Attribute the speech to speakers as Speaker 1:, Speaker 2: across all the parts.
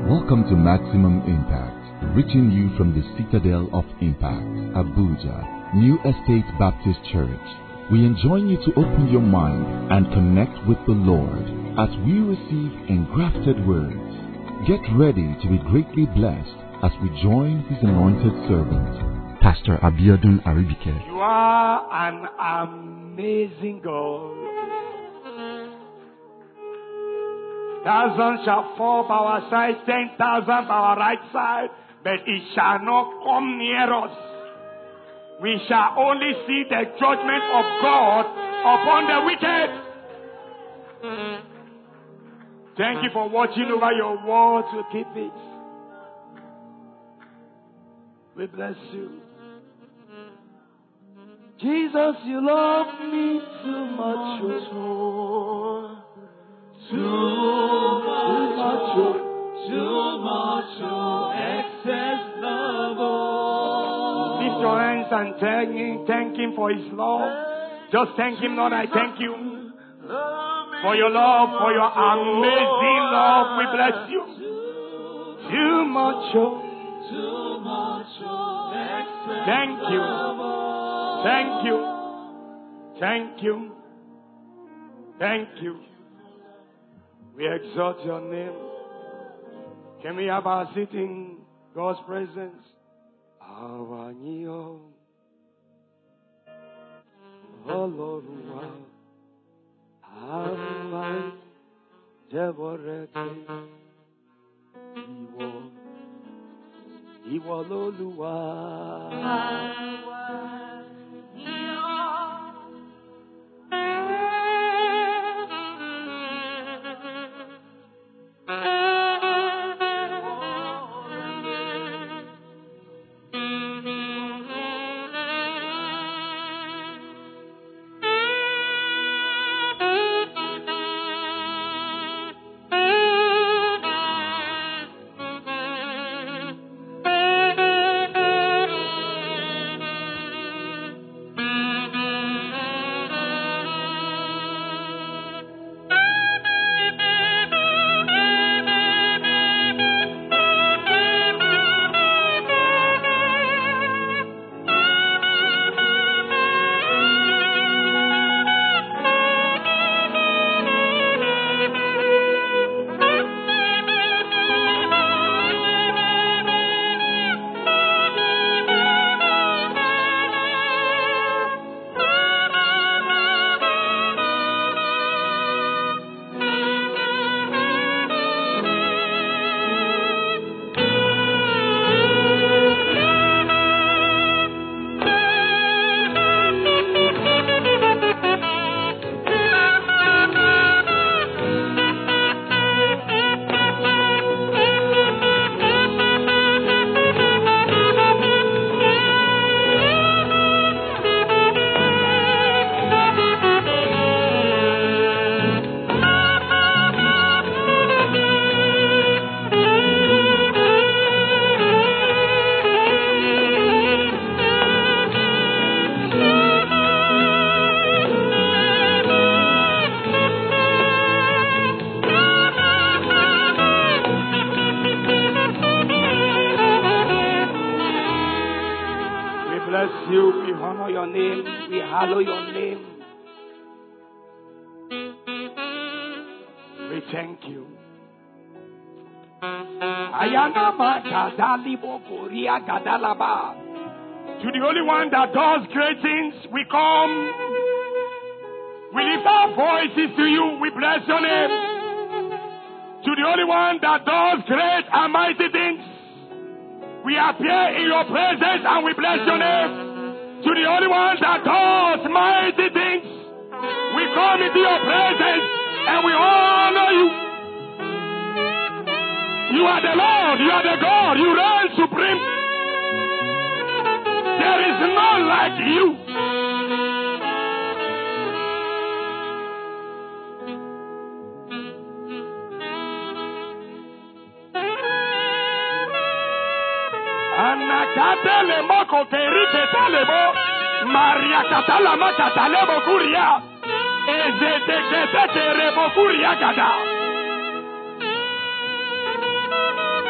Speaker 1: Welcome to Maximum Impact, reaching you from the Citadel of Impact, Abuja, New Estate Baptist Church. We enjoin you to open your mind and connect with the Lord as we receive engrafted words. Get ready to be greatly blessed as we join His anointed servant, Pastor Abiodun Aribike.
Speaker 2: You are an amazing God. Thousands shall fall by our side, 10,000 by our right side, but it shall not come near us. We shall only see the judgment of God upon the wicked. Thank you for watching over your word to keep it. We bless you. Jesus, you love me too much. Too much, excess love. Lift your hands and thank Him for His love. Just thank Him, Lord, I thank you for your love, for your amazing love. We bless you. Too much, excess thank you. Thank you. Thank you. Thank you. We exalt your name. Can we have our seat in God's presence? Our Neo. Olorua. Our Jeborete. Iwo Loluwa. To the only one that does great things, we come. We lift our voices to you. We bless your name. To the only one that does great and mighty things, we appear in your presence and we bless your name. To the only one that does mighty things, we come into your presence and we honor you. You are the Lord, you are the God, you reign supreme. There is none like you. Anakatele moko kerike talebo, Maria katala makatalebo kuria, ezete kete kerebo kuria gada.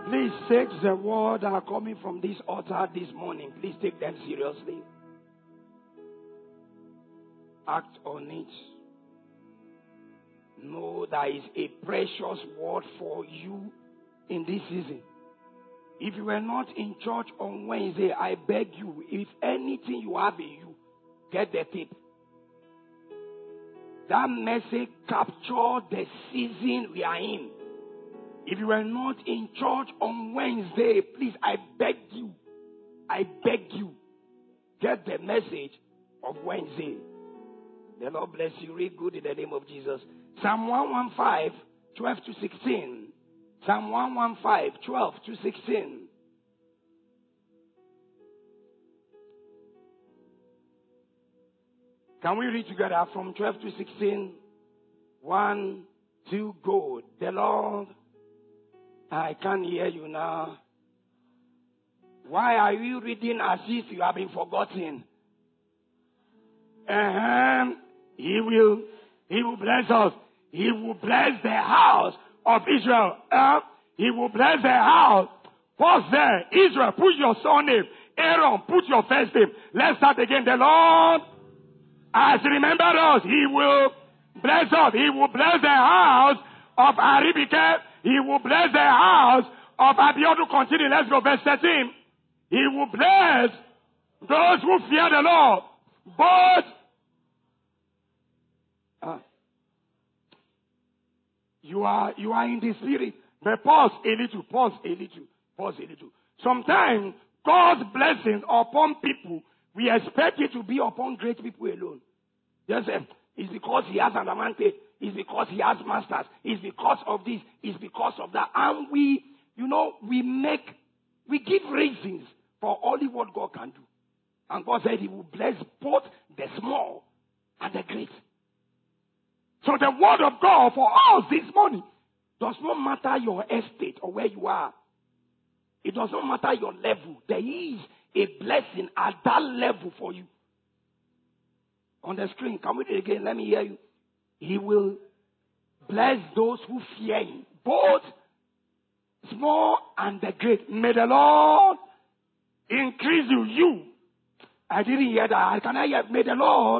Speaker 2: Please take the word that are coming from this altar this morning. Please take them seriously. Act on it. Know there is a precious word for you in this season. If you were not in church on Wednesday, I beg you, if anything you have in you, get the tip. That message captured the season we are in. If you were not in church on Wednesday, please, I beg you, get the message of Wednesday. The Lord bless you. Read good in the name of Jesus. Psalm 115, 12 to 16. Psalm 115, 12 to 16. Can we read together from 12 to 16? 1, 2, go. The Lord, I can't hear you now. Why are you reading as if you have been forgotten? He will bless us. He will bless the house of Israel. He will bless the house. Pause there. Israel, put your surname. Aaron, put your first name. Let's start again. The Lord has remembered us. He will bless us. He will bless the house of Aribike. He will bless the house of Abiodun. Continue. Let's go. Verse 13. He will bless those who fear the Lord. But you are in the spirit. But pause a little. Sometimes God's blessings upon people, we expect it to be upon great people alone. Yes, it's because he has an advantage. It's because he has masters. It's because of this. It's because of that. And we give reasons for only what God can do. And God said he will bless both the small and the great. So the word of God for us this morning does not matter your estate or where you are. It does not matter your level. There is a blessing at that level for you. On the screen, can we do it again? Let me hear you. He will bless those who fear him, both small and the great. May the Lord increase you. I didn't hear that. Can I hear? May the Lord.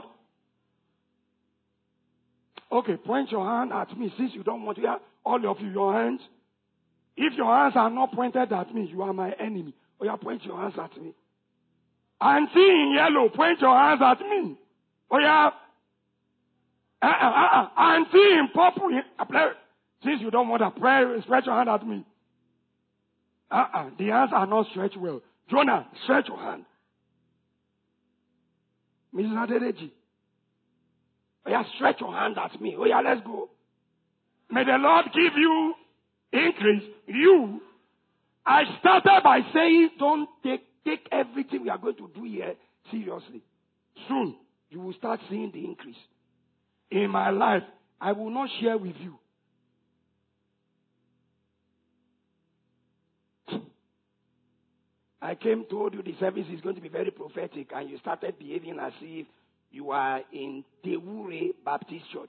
Speaker 2: Okay, point your hand at me since you don't want to hear. All of you, your hands. If your hands are not pointed at me, you are my enemy. Oh yeah, point your hands at me. Auntie in yellow, point your hands at me. Oh yeah. Auntie in purple, since you don't want to pray, stretch your hand at me. The hands are not stretched well. Jonah, stretch your hand. Mrs. Adedeji. Oh yeah, stretch your hand at me. Oh yeah, let's go. May the Lord give you increase. I started by saying, don't take everything we are going to do here seriously. Soon, you will start seeing the increase. In my life, I will not share with you. I told you the service is going to be very prophetic, and you started behaving as if you are in Tewure Baptist Church.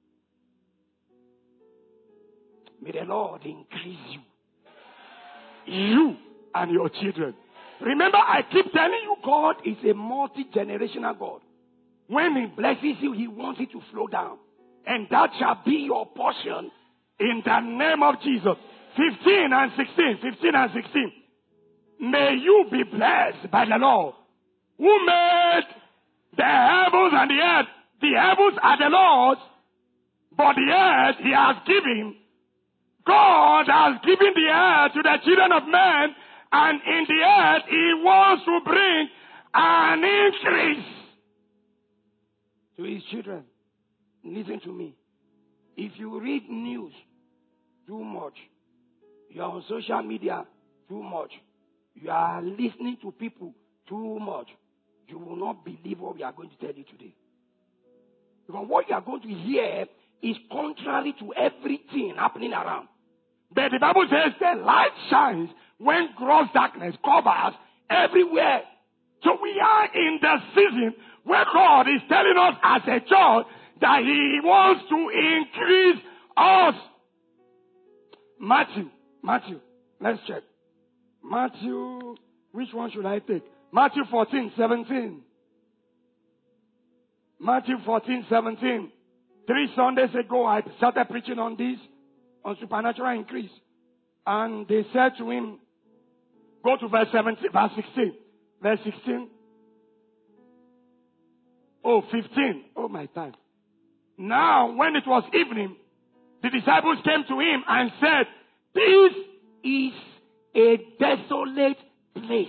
Speaker 2: May the Lord increase you. You and your children. Remember, I keep telling you, God is a multi-generational God. When he blesses you, he wants it to flow down. And that shall be your portion in the name of Jesus. 15 and 16. May you be blessed by the Lord, who made the heavens and the earth. The heavens are the Lord's, but the earth he has given. God has given the earth to the children of men, and in the earth he wants to bring an increase to his children. Listen to me. If you read news too much, you are on social media too much, you are listening to people too much, you will not believe what we are going to tell you today. Because what you are going to hear is contrary to everything happening around. But the Bible says the light shines when gross darkness covers everywhere. So we are in the season where God is telling us as a church that he wants to increase us. Matthew Let's check. Matthew, which one should I take? Matthew 14:17. Matthew 14:17. 3 Sundays ago, I started preaching on this, on supernatural increase. And they said to him, go to verse 17, verse 16. Verse 16. Oh, 15. Oh, my time. Now, when it was evening, the disciples came to him and said, this is a desolate place.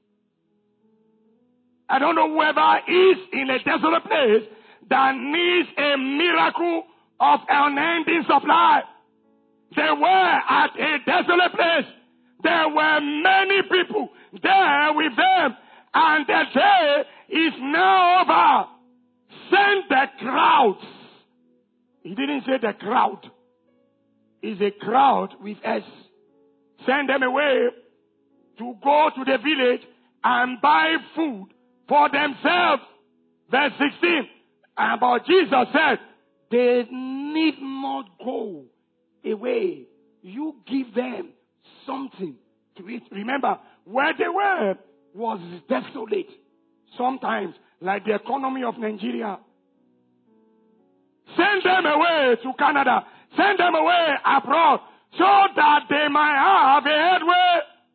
Speaker 2: I don't know whoever is in a desolate place that needs a miracle of unending supply. They were at a desolate place. There were many people there with them, and the day is now over. Send the crowds. He didn't say the crowd. It's a crowd with S. Send them away to go to the village and buy food for themselves. Verse 16. But Jesus said, they need not go away. You give them something to eat. Remember, where they were was desolate. Sometimes, like the economy of Nigeria. Send them away to Canada. Send them away abroad so that they might have a headway.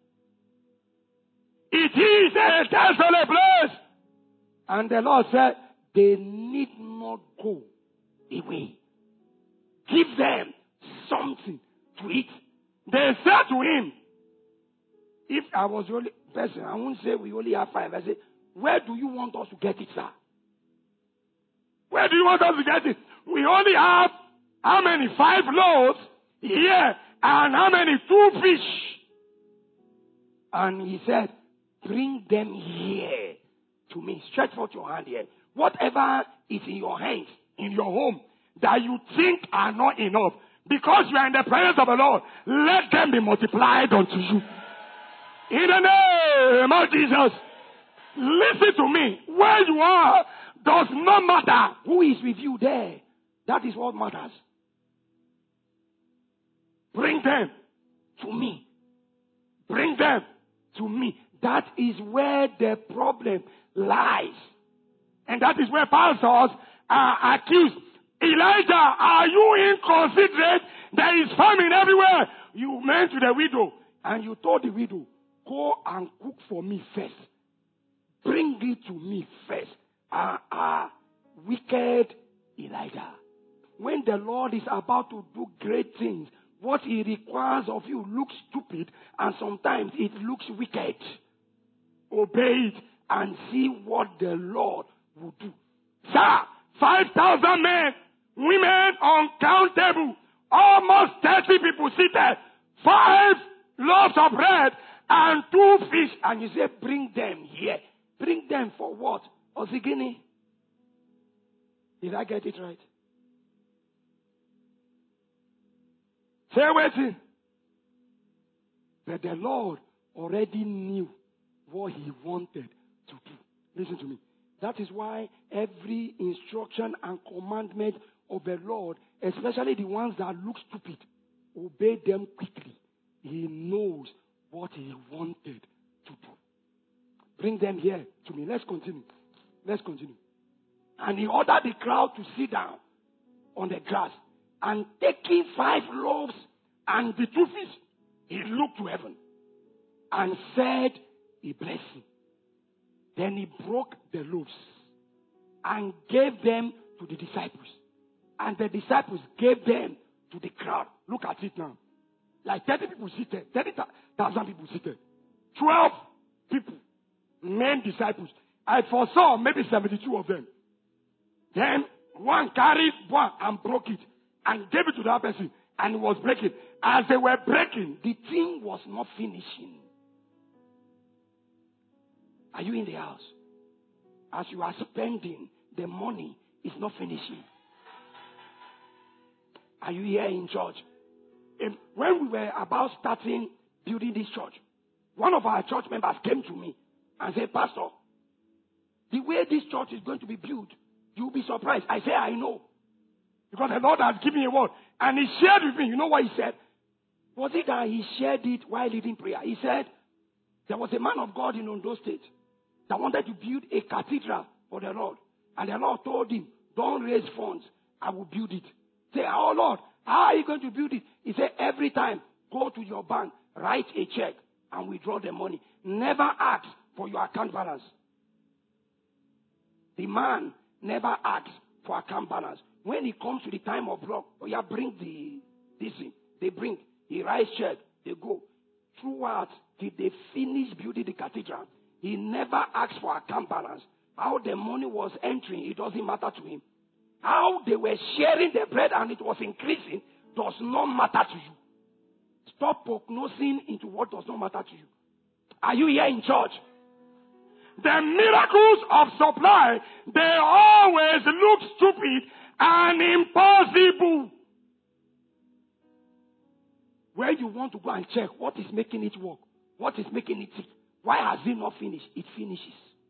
Speaker 2: It is a desolate place. And the Lord said, they need not go away. Give them something to eat. They said to him, if I was the only person, I wouldn't say we only have 5. I say, where do you want us to get it, sir? Where do you want us to get it? We only have how many? 5 loaves here, and how many? 2 fish. And he said, bring them here to me. Stretch forth your hand here. Whatever is in your hands, in your home, that you think are not enough, because you are in the presence of the Lord, let them be multiplied unto you. In the name of Jesus. Listen to me. Where you are does not matter. Who is with you there? That is what matters. Bring them to me. Bring them to me. That is where the problem lies. And that is where pastors are accused. Elijah, are you inconsiderate? There is famine everywhere. You went to the widow and you told the widow, go and cook for me first. Bring it to me first. Wicked Elijah. When the Lord is about to do great things, what he requires of you looks stupid and sometimes it looks wicked. Obey it and see what the Lord will do. Sir, 5,000 men, women uncountable, almost 30 people seated, 5 loaves of bread and 2 fish. And you say, bring them here. Bring them for what? Osigini. Did I get it right? Say waiting. But the Lord already knew what he wanted to do. Listen to me. That is why every instruction and commandment of the Lord, especially the ones that look stupid, obey them quickly. He knows what he wanted to do. Bring them here to me. Let's continue. Let's continue. And he ordered the crowd to sit down on the grass. And taking 5 loaves and the 2 fish, he looked to heaven and said a blessing. Then he broke the loaves and gave them to the disciples. And the disciples gave them to the crowd. Look at it now. Like 30 people seated. 30,000 people seated. 12 people. Men disciples. I foresaw maybe 72 of them. Then one carried one and broke it and gave it to that person. And it was breaking. As they were breaking, the thing was not finishing. Are you in the house? As you are spending, the money is not finishing. Are you here in church? When we were about starting building this church, one of our church members came to me and said, Pastor, the way this church is going to be built, you'll be surprised. I say, I know. Because the Lord has given me a word. And he shared with me, you know what he said?
Speaker 3: Was it that he shared it while leading prayer? He said, there was a man of God in Ondo State that wanted to build a cathedral for the Lord. And the Lord told him, don't raise funds. I will build it. Say, oh Lord, how are you going to build it? He said, every time, go to your bank, write a check, and withdraw the money. Never ask for your account balance. The man never asks for account balance. When it comes to the time of block, bring this thing. They bring. He writes check. They go. Throughout, till they finish building the cathedral, he never asked for account balance. How the money was entering, it doesn't matter to him. How they were sharing the bread and it was increasing does not matter to you. Stop prognosing into what does not matter to you. Are you here in church?
Speaker 2: The miracles of supply, they always look stupid and impossible.
Speaker 3: Where you want to go and check what is making it work, what is making it tick. Why has it not finished? It finishes.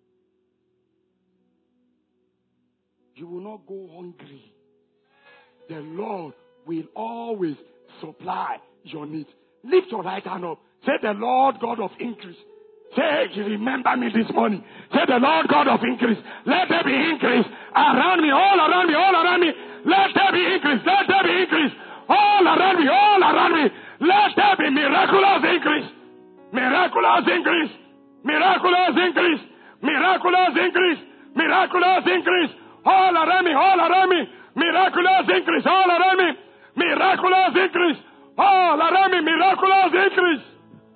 Speaker 3: You will not go hungry. The Lord will always supply your needs. Lift your right hand up. Say, the Lord God of increase. Say, remember me this morning. Say, the Lord God of increase. Let there be increase around me, all around me, all around me. Let there be increase. Let there be increase. All around me, all around me. Let there be miraculous increase. Miraculous increase. Miraculous increase. Miraculous increase. Miraculous increase. All around me, all around me. Miraculous increase. All around me. Miraculous increase. All around me. Miraculous increase.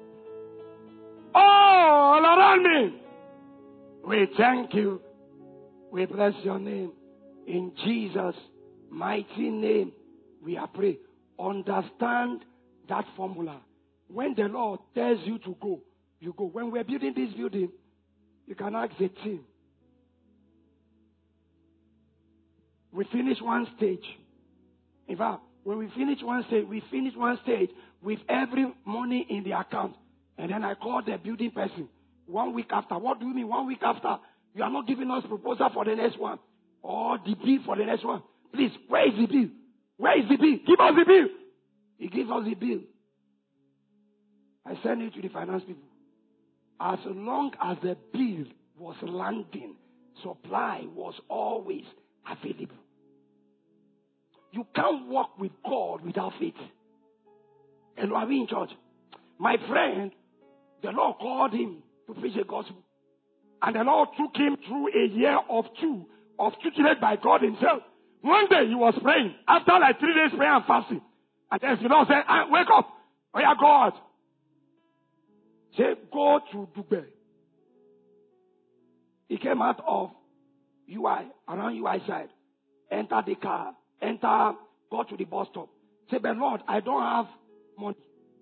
Speaker 3: All around me. We thank you. We bless your name. In Jesus' mighty name, we are praying. Understand that formula. When the Lord tells you to go, you go. When we're building this building, you can ask the team. We finish one stage. In fact, when we finish one stage with every money in the account. And then I called the building person 1 week after. What do you mean 1 week after? You are not giving us proposal for the next one. Or the bill for the next one. Please, where is the bill? Where is the bill? Give us the bill. He gives us the bill. I send it to the finance people. As long as the bill was landing, supply was always available. You can't walk with God without faith. And are we in church? My friend, the Lord called him to preach the gospel. And the Lord took him through a year of tutelage by God himself. One day he was praying. After like 3 days prayer and fasting. And then the Lord said, wake up. Oh yeah, go out. Say, go to Dubai. He came out of UI, around UI side. Enter the car. Go to the bus stop. Say, but Lord, I don't have money.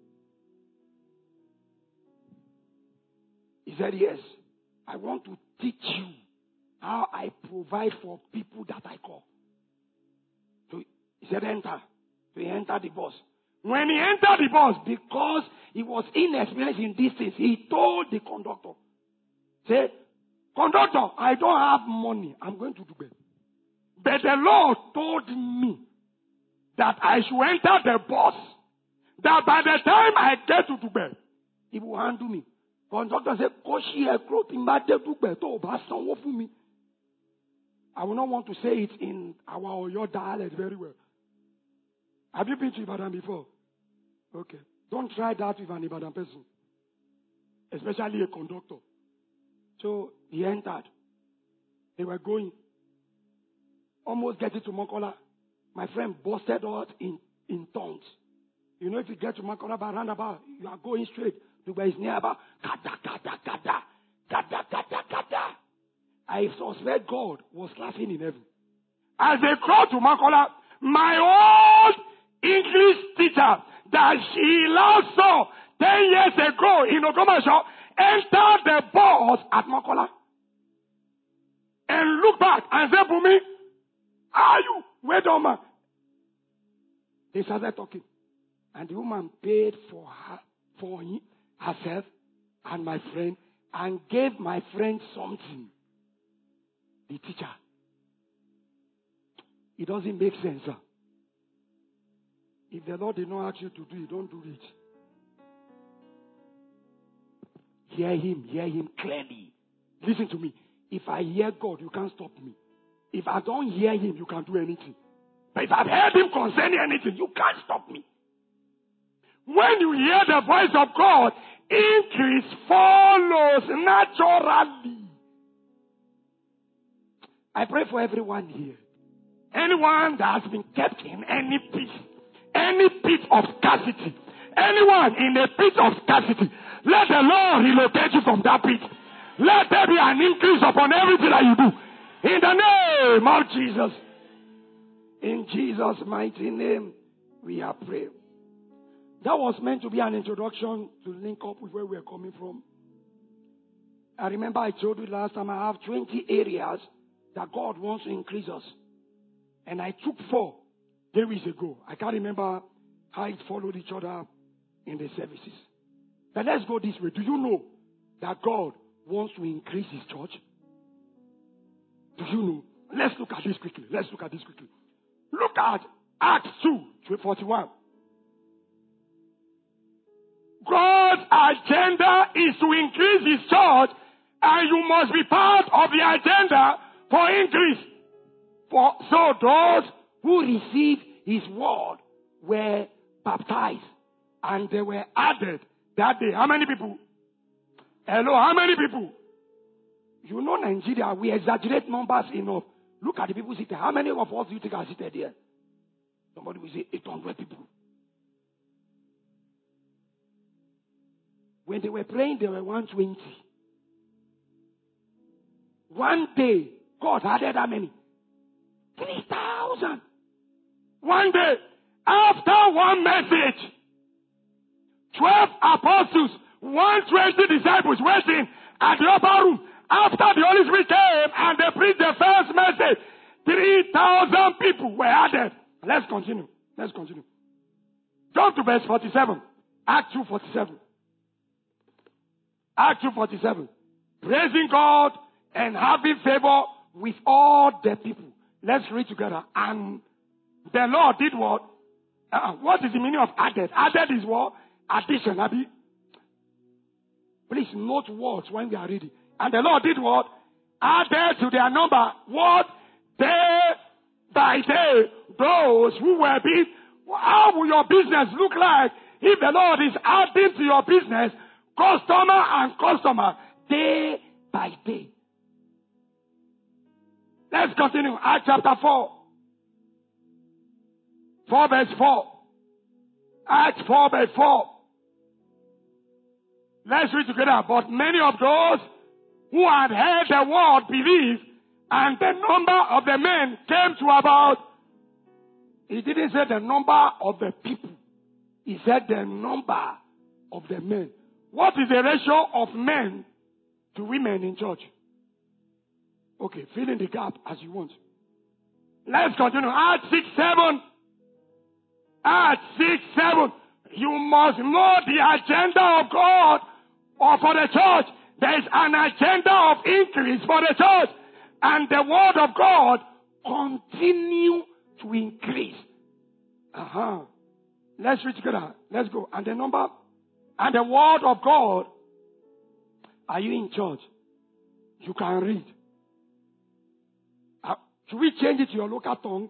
Speaker 3: He said, yes. I want to teach you how I provide for people that I call. So he said, enter. So he entered the bus. When he entered the bus, because he was inexperienced in these things, he told the conductor, say, conductor, I don't have money. I'm going to Dubai. But the Lord told me that I should enter the bus. That by the time I get to Dubai, he will handle me. Conductor said, I will not want to say it in our or your dialect very well. Have you been to Ibadan before? Okay. Don't try that with an Ibadan person. Especially a conductor. So he entered. They were going. Almost getting to Mokola. My friend busted out in tongues. You know, if you get to Mokola by roundabout, you are going straight. Dubai is nearby. Kada, kada, kada. Kada, kada, kada. I suspect God was laughing in heaven. As they called to Mokola, my old English teacher that she last saw 10 years ago in Ogomasho entered the bus at Mokola and looked back and said, Bumi, are you? Where the woman? They started talking. And the woman paid for herself and my friend and gave my friend something. The teacher. It doesn't make sense, sir. If the Lord did not ask you to do it, don't do it. Hear him clearly. Listen to me. If I hear God, you can't stop me. If I don't hear him, you can't do anything. But if I've heard him concerning anything, you can't stop me. When you hear the voice of God, increase follows naturally. I pray for everyone here. Anyone that has been kept in any pit of scarcity, anyone in a pit of scarcity, let the Lord relocate you from that pit. Let there be an increase upon everything that you do. In the name of Jesus. In Jesus' mighty name, we are praying. That was meant to be an introduction to link up with where we are coming from. I remember I told you last time I have 20 areas that God wants to increase us. And I took 4 days ago. I can't remember how it followed each other in the services. But let's go this way. Do you know that God wants to increase his church? Do you know? Let's look at this quickly. Look at Acts 2:41. God's agenda is to increase his church, and you must be part of the agenda for increase. So those who received his word were baptized, and they were added that day. How many people? Hello, how many people? You know Nigeria, we exaggerate numbers enough. Look at the people sitting. How many of us do you think are seated here? Somebody will say 800 people. When they were praying, they were 120. One day, God added how many? 3,000. One day, after one message, 12 apostles, 120 disciples waiting at the upper room. After the Holy Spirit came and they preached the first message, 3,000 people were added. Let's continue. Go to verse 47. Acts 2:47. Acts 2:47. Praising God and having favor with all the people. Let's read together. And the Lord did what? What is the meaning of added? Added is what? Addition, Abby. Please note words when we are reading. And the Lord did what? Added to their number what? Day by day, those who were being. How will your business look like if the Lord is adding to your business customer, day by day? Let's continue. Acts chapter 4. 4 verse 4. Acts 4 verse 4. Let's read together. But many of those who had heard the word believed, and the number of the men came to about. He didn't say the number of the people. He said the number of the men. What is the ratio of men to women in church? Okay, fill in the gap as you want. Let's continue. Acts 6:7. Acts 6:7. You must know the agenda of God or for the church. There is an agenda of increase for the church. And the word of God continue to increase. Let's read together. Let's go. And the number and the word of God. Are you in church? You can read. Should we change it to your local tongue?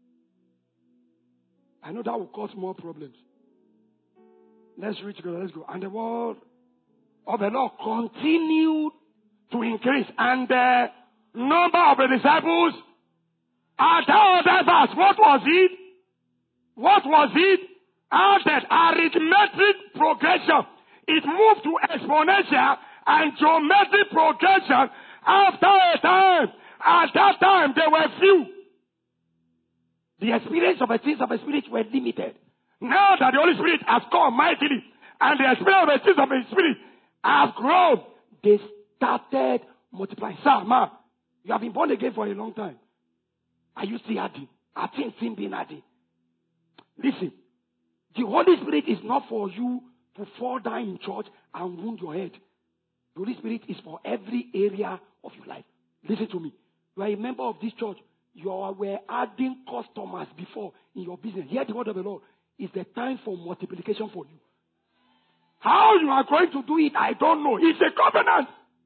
Speaker 3: I know that will cause more problems. Let's read together. Let's go. And the word of the Lord continued to increase. And the number of the disciples at that verse, what was it? What was it? Added arithmetic progression. It moved to exponential and geometric progression after a time. At that time, there were few. The experience of the things of the Spirit were limited. Now that the Holy Spirit has come mightily, and the experience of the things of the Spirit have grown, they started multiplying. Sir, ma, you have been born again for a long time. Are you still adding? Are things still being added? Listen, the Holy Spirit is not for you to fall down in church and wound your head. The Holy Spirit is for every area of your life. Listen to me. You are a member of this church. You were adding customers before in your business. Hear the word of the Lord. It's the time for multiplication for you. How you are going to do it, I don't know. It's a covenant.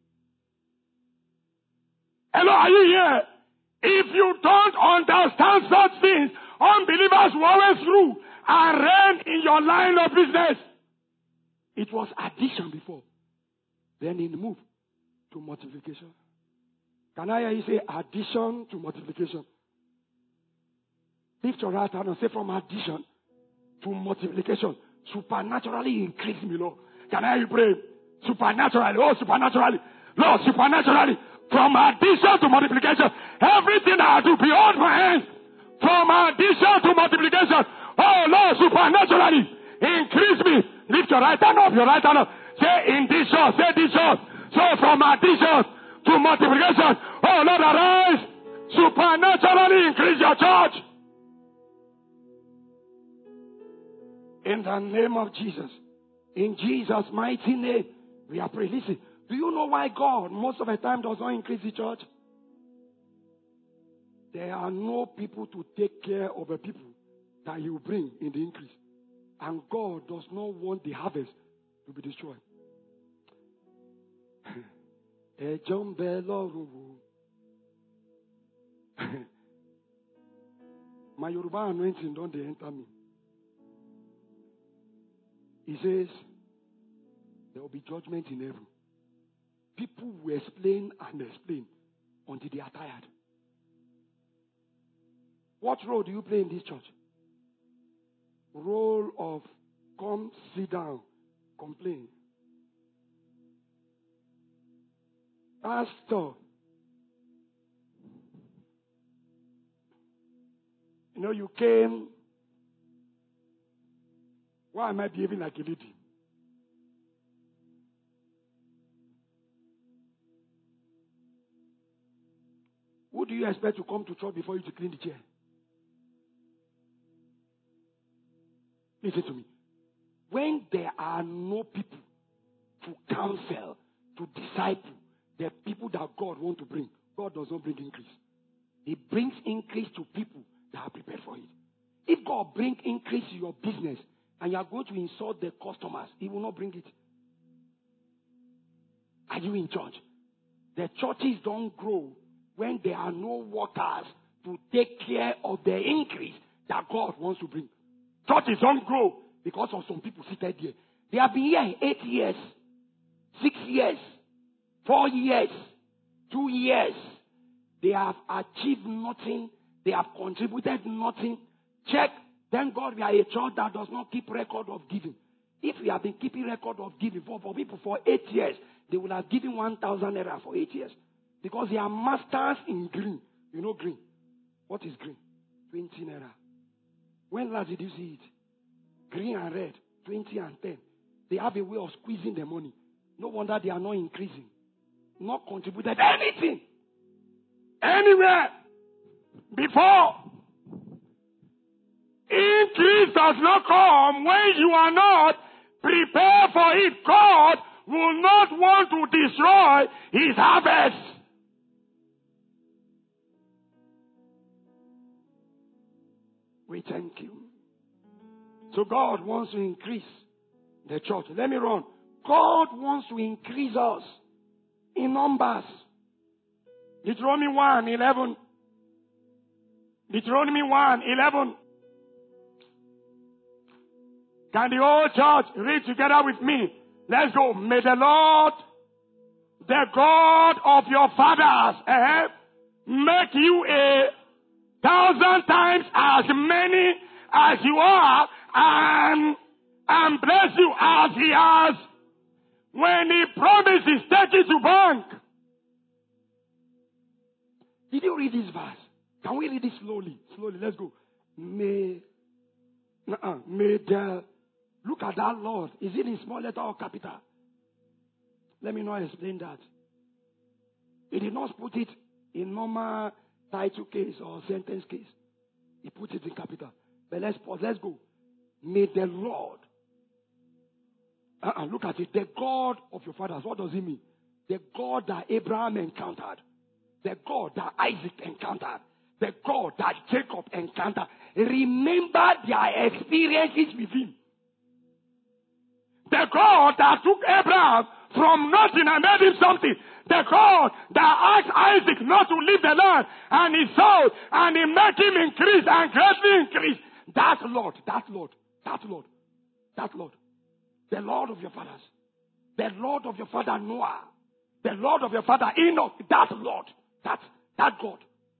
Speaker 3: Hello, are you here? If you don't understand such things, unbelievers will always rule and reign in your line of business. It was addition before. Then it moved to multiplication. Can I hear you say addition to multiplication? Lift your right hand and say from addition to multiplication. Supernaturally increase me, Lord. Can I hear you pray? Supernaturally. Oh, supernaturally. Lord, supernaturally. From addition to multiplication. Everything I do beyond my hands. From addition to multiplication. Oh, Lord, supernaturally. Increase me. Lift your right hand up. Your right hand up. Say addition. Say addition. So from addition to multiplication. Oh, Lord, arise. Supernaturally increase your church. In the name of Jesus. In Jesus' mighty name. We are praying. Listen. Do you know why God most of the time does not increase the church? There are no people to take care of the people that He will bring in the increase. And God does not want the harvest to be destroyed. My Yoruba anointing don't they enter me. He says, there will be judgment in heaven. People will explain and explain until they are tired. What role do you play in this church? Role of come, sit down, complain. Pastor, you came. Why am I behaving like a lady? Who do you expect to come to church before you to clean the chair? Listen to me. When there are no people to counsel, to disciple the people that God wants to bring, God does not bring increase. He brings increase to people that are prepared for it. If God brings increase to your business and you are going to insult the customers, He will not bring it. Are you in church? The churches don't grow when there are no workers to take care of the increase that God wants to bring. Churches don't grow because of some people seated here. They have been here 8 years, 6 years, 4 years, 2 years. They have achieved nothing. They have contributed nothing. Check. Thank God we are a church that does not keep record of giving. If we have been keeping record of giving for people for 8 years, they will have given 1,000 naira for 8 years. Because they are masters in green. You know green. What is green? 20 naira. When last did you see it? Green and red, 20 and 10. They have a way of squeezing the money. No wonder they are not increasing. Not contributed anything. Anywhere. Before. Increase does not come when you are not prepared for it. God will not want to destroy His harvest. We thank you. So God wants to increase the church. Let me run. God wants to increase us in numbers. Deuteronomy 1:11. Deuteronomy 1:11. Can the whole church read together with me? Let's go. May the Lord, the God of your fathers, make you 1,000 times as many as you are and bless you as He has. When He promises, take it to bank. Did you read this verse? Can we read it slowly? Slowly, let's go. May the, look at that Lord. Is it in small letter or capital? Let me not explain that. He did not put it in normal title case or sentence case. He put it in capital. But let's pause. Let's go. May the Lord. Look at it. The God of your fathers. What does it mean? The God that Abraham encountered. The God that Isaac encountered. The God that Jacob encountered. remember their experiences with him. The God that took Abraham from nothing and made him something. The God that asked Isaac not to leave the land, and he saw, and he made him increase and greatly increase. That Lord, that Lord, that Lord, that Lord. The Lord of your fathers. The Lord of your father Noah. The Lord of your father Enoch. That Lord. That God.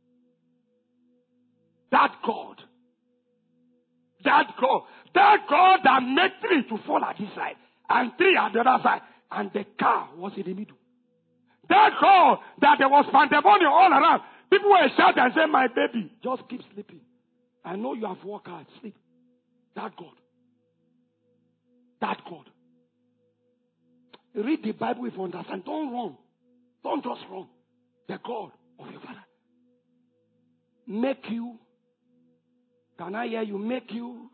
Speaker 3: That God. That God. That God that made 3 to fall at this side and 3 at the other side. And the car was in the middle. That God that there was pandemonium all around. People were shouting and saying, my baby, just keep sleeping. I know you have worked hard. Sleep. That God. That God. Read the Bible with understanding. Don't run. Don't just run. The God of your father. Make you. Can I hear you? Make you.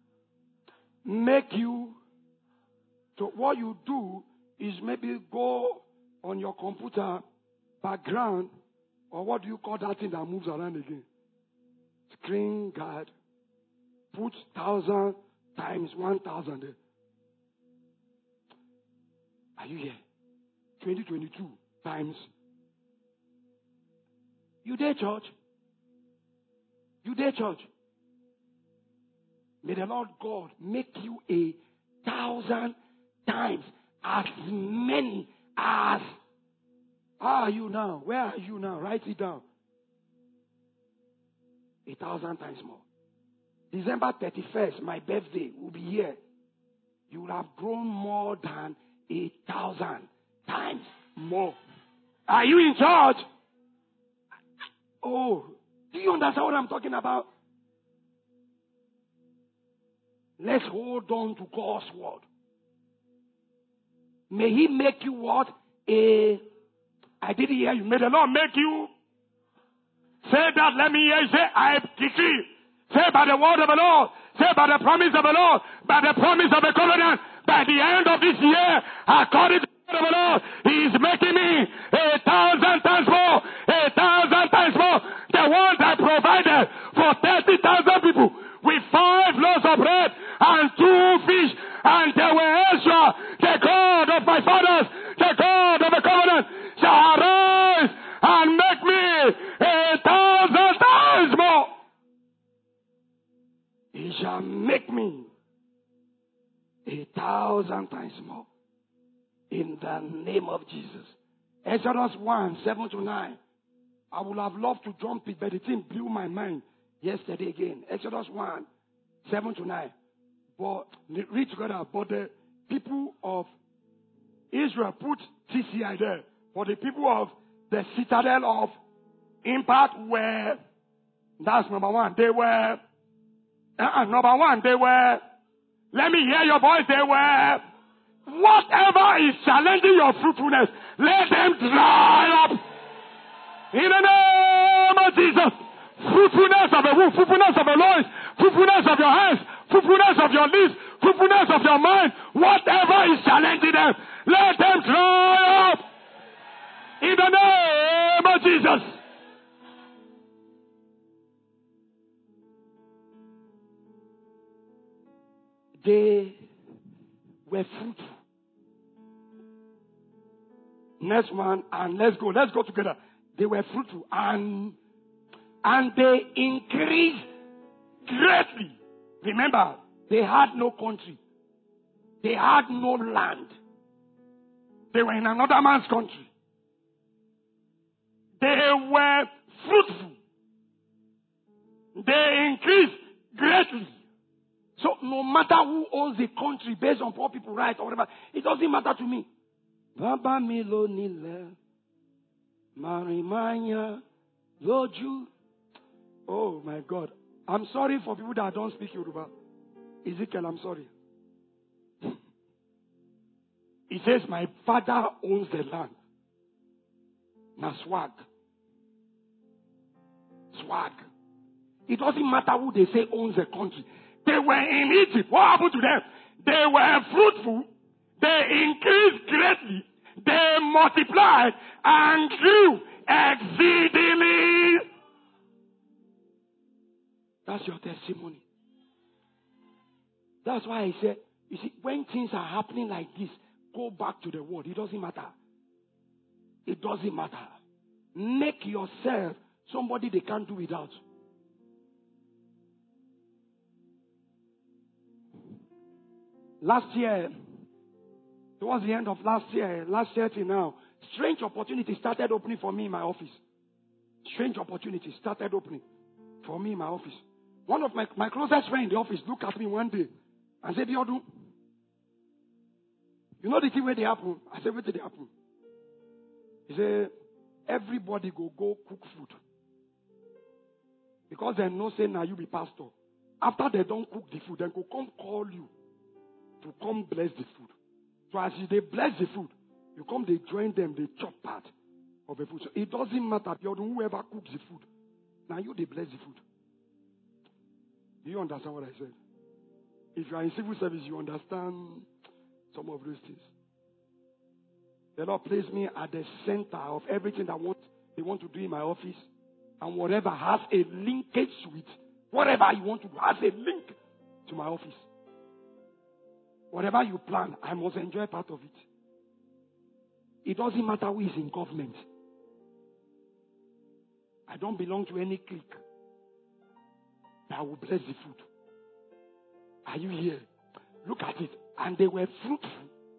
Speaker 3: So what you do is maybe go on your computer background, or what do you call that thing that moves around again? Screen guard. Put 1,000 times 1,000 there. Are you here? 2022 times. You there, church? You there, church? May the Lord God make you 1,000 times as many as. How are you now? Where are you now? Write it down. 1,000 times more. December 31st, my birthday, will be here. You will have grown more than 1,000 times more. Are you in church? Oh, do you understand what I'm talking about? Let's hold on to God's word. May He make you what? I didn't hear you. May the Lord make you. Say that. Let me hear you say, I decree. Say by the word of the Lord. Say by the promise of the Lord. By the promise of the covenant. By the end of this year, according to the word of the Lord, He is making me 1,000 times more. 1,000 times more. The one that provided for 30,000 people with 5 loaves of bread and 2 fish. And they were Ezra, the God of my fathers, the God of the covenant, shall arise and make me 1,000 times more. He shall make me 1,000 times more. In the name of Jesus. Exodus 1, 7-9. I would have loved to jump it, but the thing blew my mind yesterday again. Exodus 1, 7-9. But read together. But the people of Israel put TCI there. But the people of the citadel of Impact were. That's number one. They were. Number one. They were. Let me hear your voice. They were. Whatever is challenging your fruitfulness, let them dry up. In the name of Jesus. Fruitfulness of the womb, fruitfulness of the loins, fruitfulness of your hands, fruitfulness of your lips, fruitfulness of your mind, whatever is challenging them, let them dry up. In the name of Jesus. They were fruitful. Next one, and let's go together. They were fruitful and they increased greatly. Remember, they had no country. They had no land. They were in another man's country. They were fruitful. They increased greatly. So no matter who owns the country based on poor people rights or whatever, it doesn't matter to me. Baba Milo Nile Marimanya Loju. Oh my God. I'm sorry for people that don't speak Yoruba. Ezekiel, I'm sorry. He says, my father owns the land. Now swag. Swag. It doesn't matter who they say owns the country. They were in Egypt. What happened to them? They were fruitful. They increased greatly. They multiplied and grew exceedingly. That's your testimony. That's why I said, you see, when things are happening like this, go back to the word. It doesn't matter. It doesn't matter. Make yourself somebody they can't do without. Last year, towards the end of last year till now, strange opportunities started opening for me in my office. Strange opportunities started opening for me in my office. One of my closest friends in the office looked at me one day and said, Biodu, you know the thing where they happen? I said, where did they happen? He said, everybody go cook food. Because they know say now you be pastor. After they don't cook the food, then go come call you to come bless the food. So as they bless the food, you come, they join them, they chop part of the food. So it doesn't matter, whoever cooks the food. Now you, they bless the food. Do you understand what I said? If you are in civil service, you understand some of those things. The Lord placed me at the center of everything that they want to do in my office. And whatever has a linkage to it, whatever you want to do has a link to my office. Whatever you plan, I must enjoy part of it. It doesn't matter who is in government. I don't belong to any clique. I will bless the food. Are you here? Look at it. And they were fruitful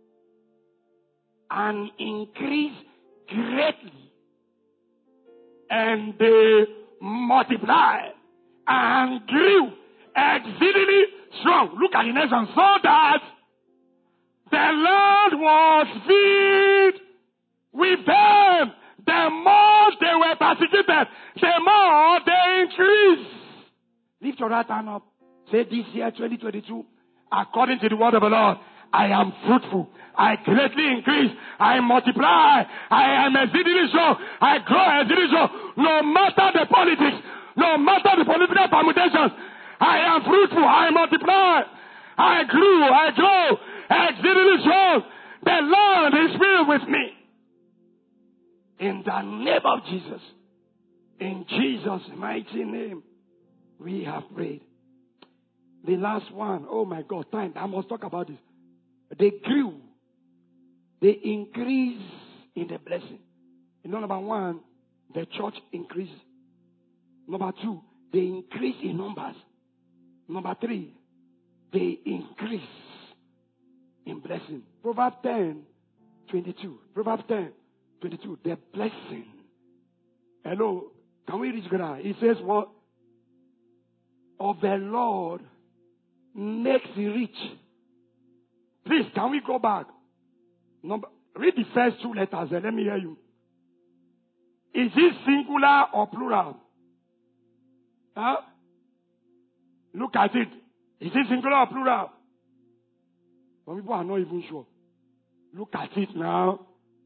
Speaker 3: and increased greatly. And they multiplied and grew exceedingly strong. Look at the next one. So that the land was filled with them. The more they were persecuted, the more they increased. Lift your right hand up. Say, this year, 2022, according to the word of the Lord, I am fruitful. I greatly increase. I multiply. I am exceedingly strong. I grow exceedingly strong. No matter the politics, no matter the political permutations, I am fruitful. I multiply. I grow exceedingly strong. The Lord is filled with me. In the name of Jesus. In Jesus' mighty name, we have prayed. The last one, oh my God, time. I must talk about this. They grew. They increased in the blessing. You know, number one, the church increased. Number two, they increased in numbers. Number three, they increase in blessing. Proverbs 10:22. Proverbs 10:22. The blessing. Hello, can we reach ground? It says what? Of the Lord makes rich. Please, can we go back? Read the first two letters and let me hear you. Is it singular or plural? Huh? Look at it. Is it singular or plural? Some people are not even sure. Look at it now.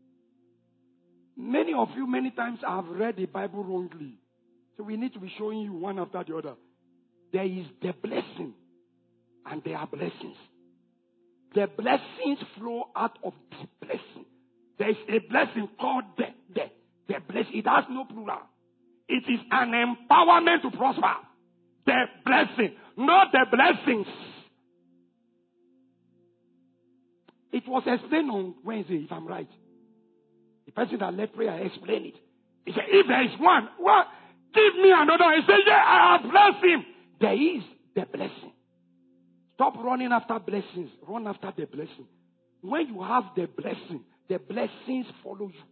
Speaker 3: Many of you, many times, have read the Bible wrongly. So we need to be showing you one after the other. There is the blessing, and there are blessings. The blessings flow out of the blessing. There is a blessing called the blessing. It has no plural. It is an empowerment to prosper. The blessing, not the blessings. It was explained on Wednesday, if I'm right. The person that led prayer explained it. He said, if there is one, what? Give me another. He said, yeah, I have blessed him. There is the blessing. Stop running after blessings. Run after the blessing. When you have the blessing, the blessings follow you.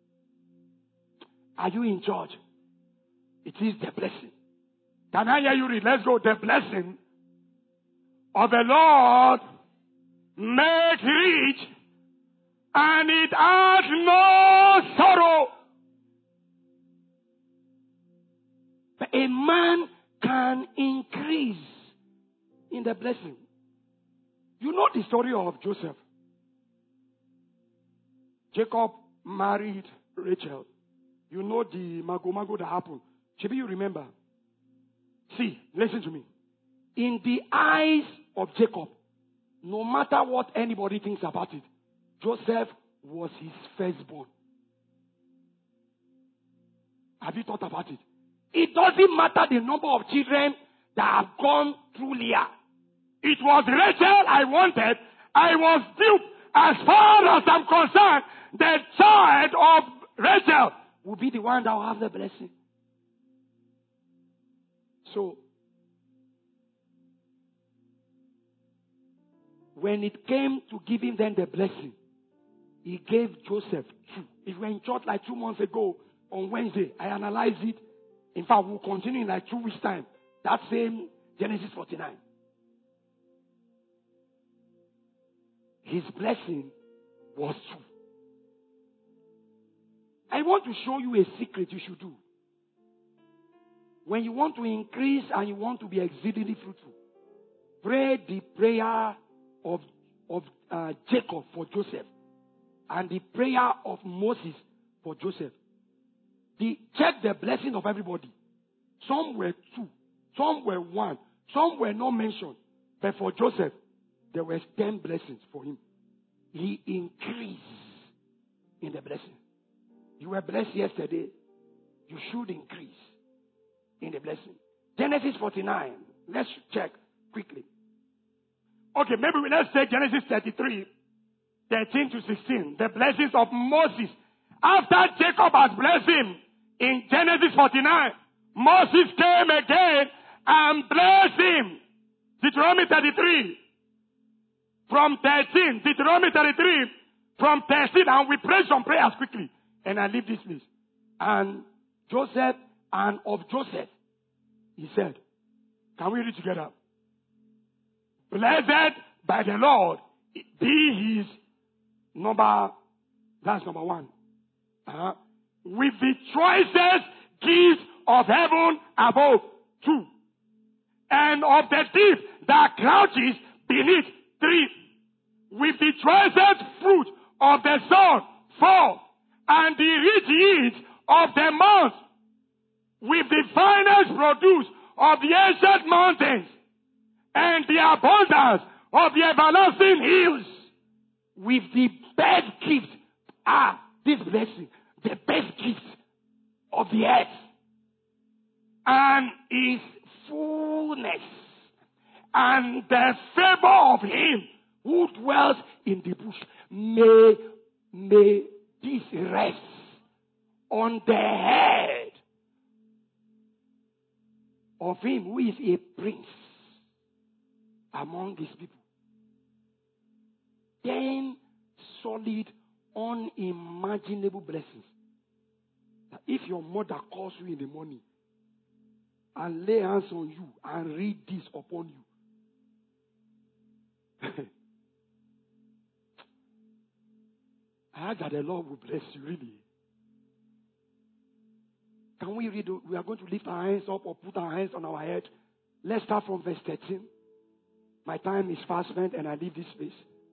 Speaker 3: Are you in church? It is the blessing. Can I hear you read? Let's go. The blessing of the Lord make rich, and it adds no sorrow. But a man can increase in the blessing. You know the story of Joseph. Jacob married Rachel. You know the mago that happened. Maybe you remember. See, listen to me. In the eyes of Jacob, no matter what anybody thinks about it, Joseph was his firstborn. Have you thought about it? It doesn't matter the number of children that have gone through Leah.
Speaker 2: It was Rachel I wanted. I was duped. As far as I'm concerned, the child of Rachel
Speaker 3: will be the one that will have the blessing. So, when it came to giving them the blessing, he gave Joseph 2. If we were in church like 2 months ago, on Wednesday, I analyzed it. In fact, we'll continue in like 2 weeks' time. That same Genesis 49. His blessing was 2. I want to show you a secret you should do. When you want to increase and you want to be exceedingly fruitful, pray the prayer of Jacob for Joseph and the prayer of Moses for Joseph. Check the blessing of everybody. Some were 2, some were 1, some were not mentioned. But for Joseph, there were 10 blessings for him. He increased in the blessing. You were blessed yesterday. You should increase in the blessing. Genesis 49. Let's check quickly.
Speaker 2: Okay, maybe let's take Genesis 33, 13 to 16. The blessings of Moses. After Jacob has blessed him in Genesis 49, Moses came again and blessed him. Deuteronomy 33 from 13. Deuteronomy 33 from 13. And we pray some prayers quickly. And I leave this place.
Speaker 3: And Joseph, and of Joseph, he said,
Speaker 2: can we read together? Blessed by the Lord be his number. That's number 1. With the choicest gifts of heaven above. 2. And of the deep that crouches beneath. 3. With the choicest fruit of the sun. 4. And the rich yields of the mount. With the finest produce of the ancient mountains. And the abundance of the everlasting hills.
Speaker 3: With the best gift. This blessing. The best gift of the earth. And his fullness. And the favor of him who dwells in the bush. May this rest on the head of him who is a prince among his people. 10 solid, unimaginable blessings. That if your mother calls you in the morning and lay hands on you and read this upon you, I heard that the Lord will bless you, really. Can we read? We are going to lift our hands up or put our hands on our head. Let's start from verse 13. My time is fast spent and I leave this place.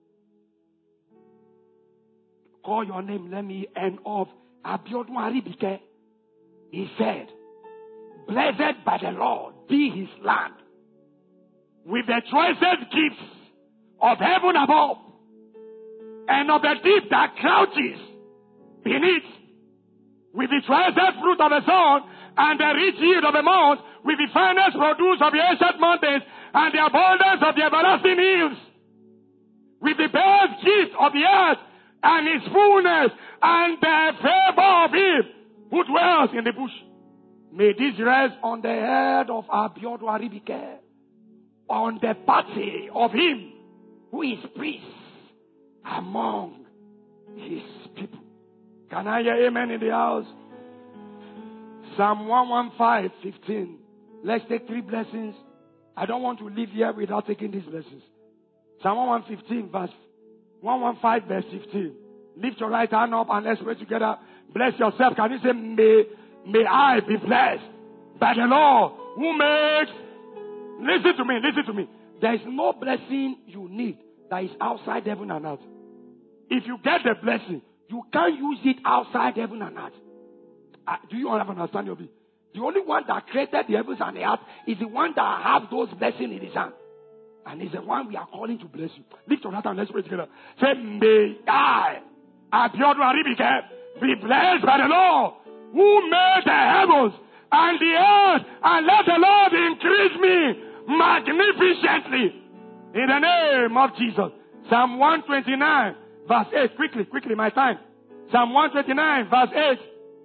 Speaker 3: Call your name, let me end off. Abiodun Aribike. He said, blessed by the Lord be his land, with the choicest gifts of heaven above, and of the deep that crouches beneath, with the choicest fruit of the sun, and the rich yield of the mount, with the finest produce of the ancient mountains, and the abundance of the everlasting hills, with the best gift of the earth, and his fullness, and the favor of him who dwells in the bush. May this rest on the head of Abiodun Aribike, on the party of him who is priest among his people. Can I hear amen in the house? Psalm 115:15. Let's take 3 blessings. I don't want to leave here without taking these blessings. Psalm 115 verse 115 verse 15. Lift your right hand up and let's pray together. Bless yourself. Can you say, may I be blessed by the Lord who makes. Listen to me. There is no blessing you need that is outside heaven and earth. If you get the blessing, you can't use it outside heaven and earth. Do you all have an understanding of it? The only one that created the heavens and the earth is the one that has those blessings in his hand. And it's the one we are calling to bless you. Lift your hand and let's pray together. Say, may I, Abiodun Aribike, be blessed by the Lord who made the heavens
Speaker 2: and the earth, and let the Lord increase me magnificently. In the name of Jesus. Psalm 129, verse 8. Quickly, my time. Psalm 129, verse 8.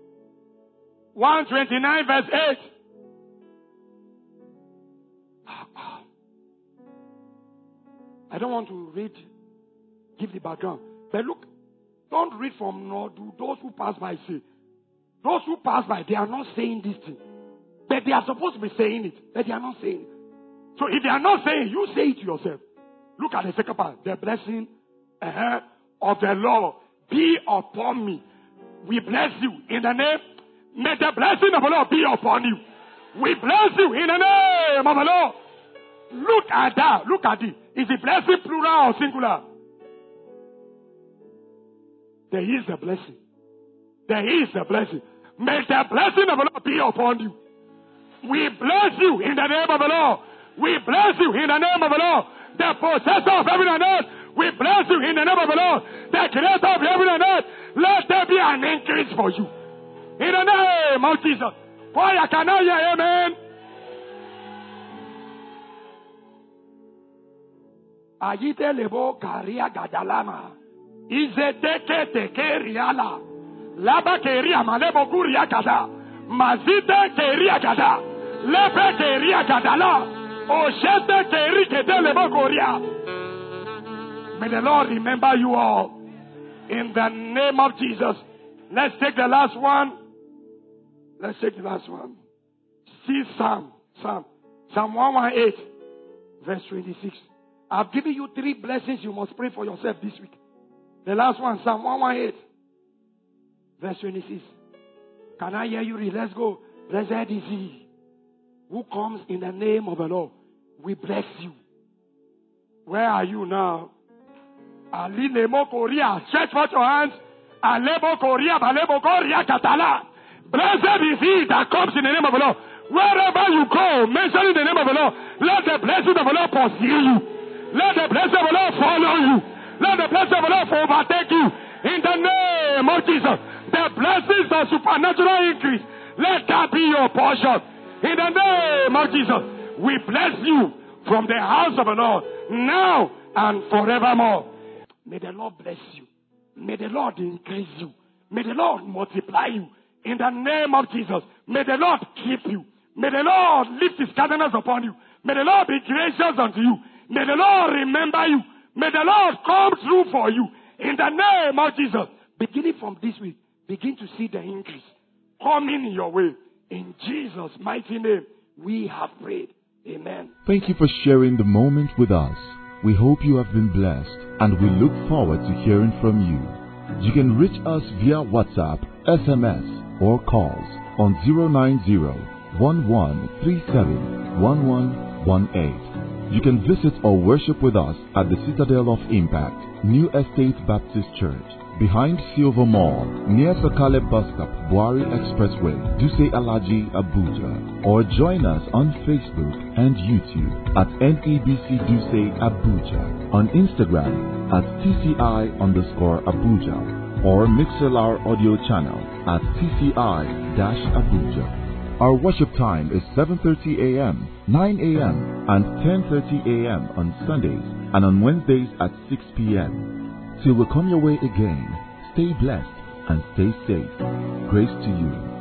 Speaker 2: 129, verse 8. I don't want to give the background. But look, don't read from nor do those who pass by say. Those who pass by, they are not saying this thing. But they are supposed to be saying it. But they are not saying it. So if they are not saying it, you say it to yourself. Look at the second part. The blessing of the Lord be upon me. We bless you in the name. May the blessing of the Lord be upon you. We bless you in the name of the Lord. Look at that. Look at it. Is the blessing plural or singular? There is a blessing. There is a blessing. May the blessing of the Lord be upon you. We bless you in the name of the Lord. We bless you in the name of the Lord. The possessor of heaven and earth. We bless you in the name of the Lord. The creator of heaven and earth. Let there be an increase for you. In the name of Jesus. Why can I hear amen? Ayite lebo karia gadalama. Izeteke teke riala. Laba keria malebo kuria gada. Mazite keria gada. Lebe keria gadala. Oshete keri kede lebo koria. May the Lord remember you all. In the name of Jesus. Let's take the last one. See Psalm 118, verse 26. I've given you 3 blessings you must pray for yourself this week. The last one, Psalm 118, verse 26. Can I hear you read? Let's go. Blessed is he who comes in the name of the Lord. We bless you. Where are you now? Alinemo Korea. Stretch out your hands. Alebo Korea, Balebo Korea, Katala. Blessed is he that comes in the name of the Lord. Wherever you go, mentioning the name of the Lord, let the blessing of the Lord pursue you. Let the blessing of the Lord follow you. Let the blessing of the Lord overtake you. In the name of Jesus. The blessings of supernatural increase. Let that be your portion. In the name of Jesus. We bless you from the house of the Lord now and forevermore. May the Lord bless you. May the Lord increase you. May the Lord multiply you. In the name of Jesus. May the Lord keep you. May the Lord lift his countenance upon you. May the Lord be gracious unto you. May the Lord remember you. May the Lord come through for you. In the name of Jesus. Beginning from this week, begin to see the increase coming in your way. In Jesus' mighty name, we have prayed. Amen.
Speaker 1: Thank you for sharing the moment with us. We hope you have been blessed, and we look forward to hearing from you. You can reach us via WhatsApp, SMS, or calls on 090-1137-1118. You can visit or worship with us at the Citadel of Impact, New Estate Baptist Church, behind Silver Mall, near Sakale Bus Stop, Buari Expressway, Duse Alaji, Abuja. Or join us on Facebook and YouTube at NEBC Duse Abuja, on Instagram at TCI_Abuja, or Mixlr audio channel at TCI-Abuja. Our worship time is 7:30 a.m., 9 a.m., and 10:30 a.m. on Sundays, and on Wednesdays at 6 p.m. Till we come your way again, stay blessed and stay safe. Grace to you.